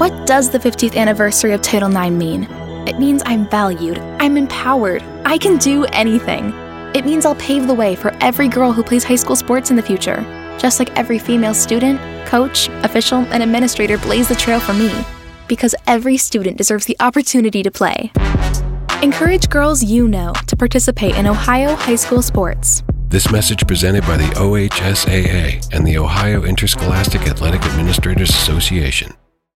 What does the 50th anniversary of Title IX mean? It means I'm valued, I'm empowered, I can do anything. It means I'll pave the way for every girl who plays high school sports in the future, just like every female student, coach, official, and administrator blaze the trail for me, because every student deserves the opportunity to play. Encourage girls you know to participate in Ohio high school sports. This message presented by the OHSAA and the Ohio Interscholastic Athletic Administrators Association.